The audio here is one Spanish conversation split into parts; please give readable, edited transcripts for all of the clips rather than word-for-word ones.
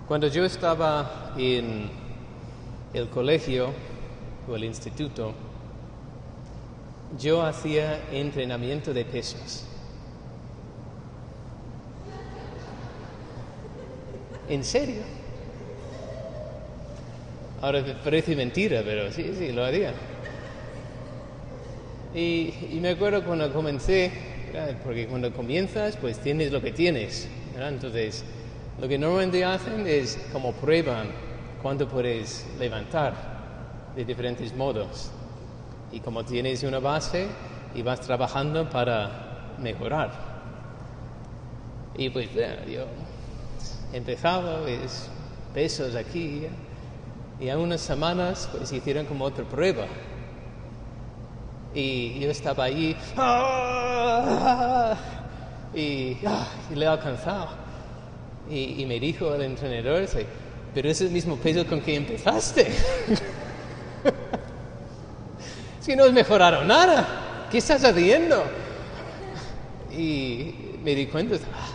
Cuando yo estaba en el colegio o el instituto, yo hacía entrenamiento de pesas. ¿En serio? Ahora parece mentira, pero sí, lo hacía. Y me acuerdo cuando comencé, ¿verdad? Porque cuando comienzas, pues tienes lo que tienes, ¿verdad? Entonces, lo que normalmente hacen es como prueban cuánto puedes levantar de diferentes modos. Y como tienes una base, y vas trabajando para mejorar. Y pues, yo empezaba, pues, pesos aquí, y a unas semanas, pues, hicieron como otra prueba. Y yo estaba allí, y le he alcanzado. Y me dijo el entrenador, pero es el mismo peso con que empezaste. Es que no has mejorado nada. ¿Qué estás haciendo? Y me di cuenta,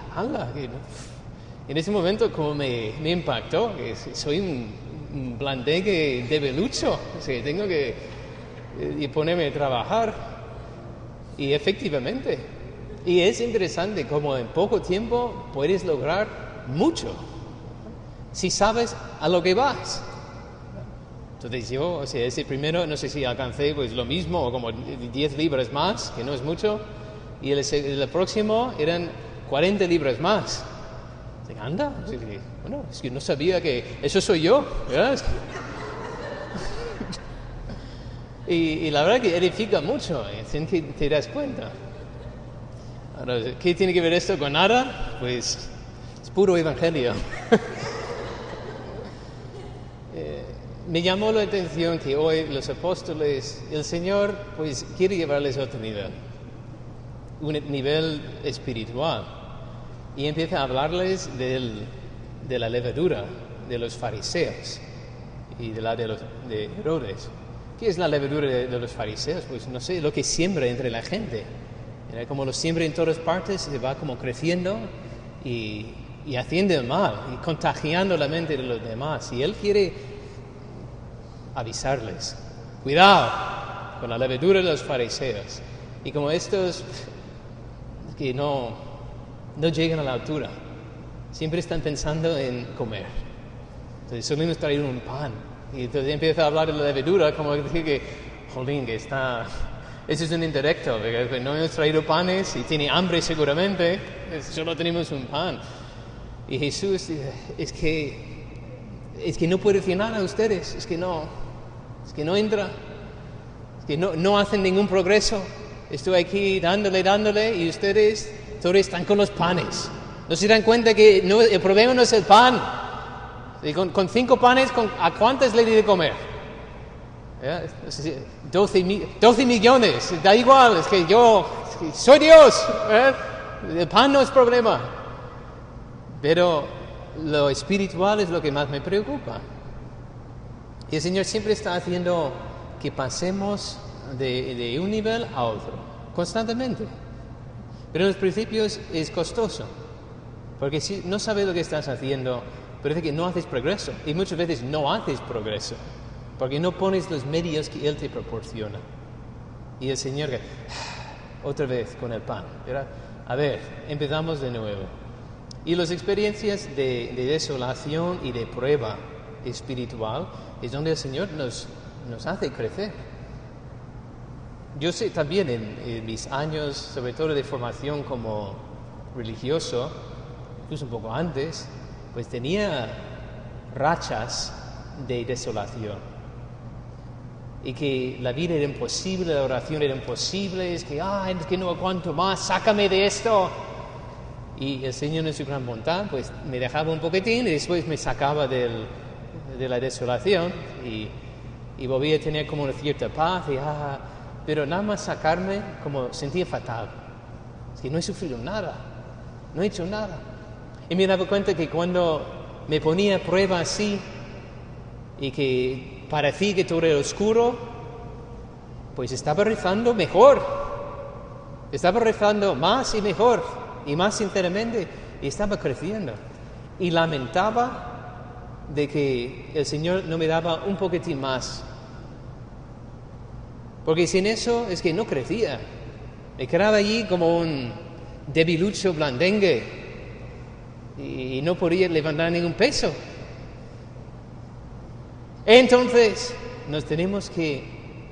en ese momento como me impactó, que soy un blandengue debilucho, o sea, tengo que ponerme a trabajar. Y efectivamente, y es interesante como en poco tiempo puedes lograr mucho, si sabes a lo que vas. Entonces yo, o sea, ese primero, no sé si alcancé pues lo mismo, o como 10 libras más, que no es mucho, y el próximo eran 40 libras más. Anda, bueno, es que no sabía que eso soy yo, ¿verdad? Y la verdad que edifica mucho, sin que te das cuenta. Ahora, ¿qué tiene que ver esto con nada? Pues es puro evangelio. Me llamó la atención que hoy los apóstoles, el Señor, pues quiere llevarles a otro nivel, un nivel espiritual, y empieza a hablarles de la levadura de los fariseos y de Herodes. ¿Qué es la levadura de los fariseos? Pues no sé, lo que siembra entre la gente. Como lo siembra en todas partes, se va como creciendo y haciendo el mal y contagiando la mente de los demás. Y Él quiere avisarles, cuidado con la levadura de los fariseos. Y como estos que no llegan a la altura, siempre están pensando en comer. Entonces solemos traer un pan. Y entonces empieza a hablar de la levadura, como decir que, jolín, que está... Eso es un indirecto, porque no hemos traído panes y tiene hambre seguramente, solo tenemos un pan. Y Jesús dice, es que no puedo decir nada a ustedes, es que no entra, es que no hacen ningún progreso. Estoy aquí dándole y ustedes todos están con los panes. No se dan cuenta que el problema no es el pan. Y con 5 panes, ¿a cuántas le di de comer? 12 millones, da igual, es que yo soy Dios, el pan no es problema. Pero lo espiritual es lo que más me preocupa. Y el Señor siempre está haciendo que pasemos de un nivel a otro, constantemente. Pero en los principios es costoso, porque si no sabes lo que estás haciendo, parece que no haces progreso. Y muchas veces no haces progreso, porque no pones los medios que Él te proporciona. Y el Señor, otra vez con el pan, ¿verdad? A ver, empezamos de nuevo. Y las experiencias de desolación y de prueba espiritual es donde el Señor nos hace crecer. Yo sé también en mis años, sobre todo de formación como religioso, incluso un poco antes, pues tenía rachas de desolación. Y que la vida era imposible, la oración era imposible, es que no aguanto más, sácame de esto. Y el Señor en su gran bondad, pues me dejaba un poquitín y después me sacaba de la desolación y volvía a tener como una cierta paz. Pero nada más sacarme, como sentía fatal. Es que no he sufrido nada, no he hecho nada. Y me daba cuenta que cuando me ponía a prueba así y que parecía que todo era oscuro, pues estaba rezando mejor. Estaba rezando más y mejor y más sinceramente y estaba creciendo. Y lamentaba de que el Señor no me daba un poquitín más. Porque sin eso es que no crecía. Me quedaba allí como un debilucho blandengue y no podía levantar ningún peso. Entonces nos tenemos que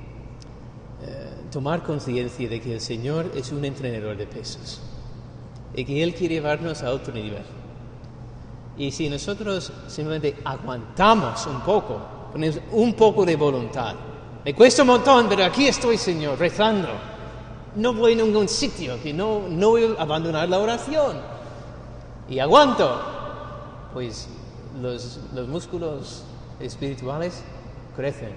tomar conciencia de que el Señor es un entrenador de pesos y que Él quiere llevarnos a otro nivel. Y si nosotros simplemente aguantamos un poco, ponemos un poco de voluntad, me cuesta un montón, pero aquí estoy, Señor, rezando. No voy a ningún sitio, que no voy a abandonar la oración. Y aguanto. Pues los músculos espirituales crecen.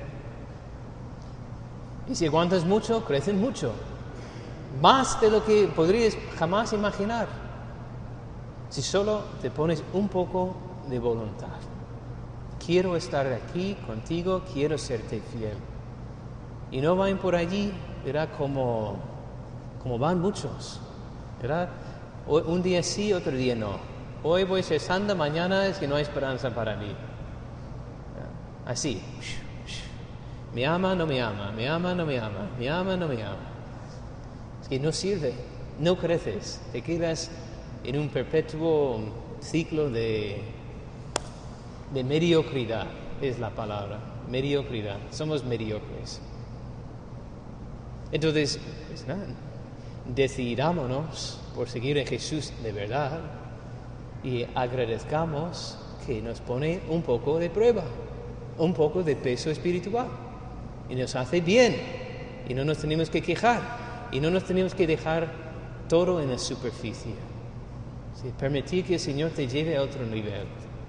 Y si aguantas mucho, crecen mucho. Más de lo que podrías jamás imaginar. Si solo te pones un poco de voluntad. Quiero estar aquí contigo, quiero serte fiel. Y no van por allí, ¿verdad? Como van muchos, ¿verdad? Un día sí, otro día no. Hoy voy a ser santa, mañana es que no hay esperanza para mí. Así. Me ama, no me ama, me ama, no me ama, me ama, no me ama. Es que no sirve, no creces, te quedas en un perpetuo ciclo de mediocridad, es la palabra, mediocridad. Somos mediocres. Entonces, pues nada, decidámonos por seguir a Jesús de verdad y agradezcamos que nos pone un poco de prueba, un poco de peso espiritual y nos hace bien y no nos tenemos que quejar y no nos tenemos que dejar todo en la superficie. ¿Sí? Permitir que el Señor te lleve a otro nivel.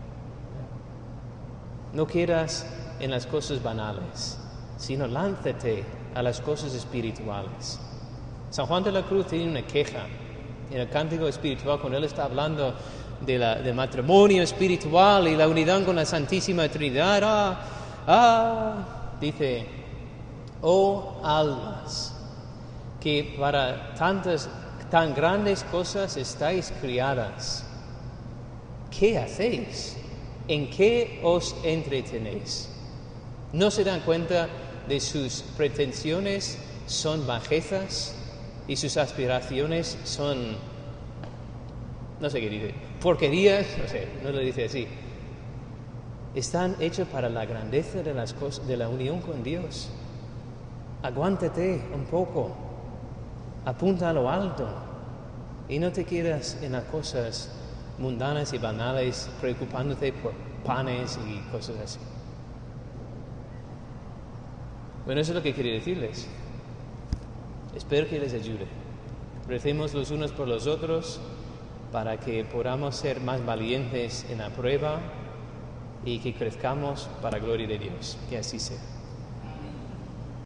No quedas en las cosas banales, sino lánzate a las cosas espirituales. San Juan de la Cruz tiene una queja en el cántico espiritual cuando él está hablando del matrimonio espiritual y la unidad con la Santísima Trinidad. Dice, oh almas, que para tan grandes cosas estáis criadas, ¿qué hacéis? ¿En qué os entretenéis? ¿No se dan cuenta de sus pretensiones son bajezas y sus aspiraciones son, no sé qué dice, porquerías? No sé, no lo dice así. Están hechos para la grandeza de las cosas, de la unión con Dios. Aguántate un poco, apunta a lo alto y no te quedas en las cosas mundanas y banales preocupándote por panes y cosas así. Bueno, eso es lo que quería decirles. Espero que les ayude. Recemos los unos por los otros para que podamos ser más valientes en la prueba y que crezcamos para la gloria de Dios. Que así sea.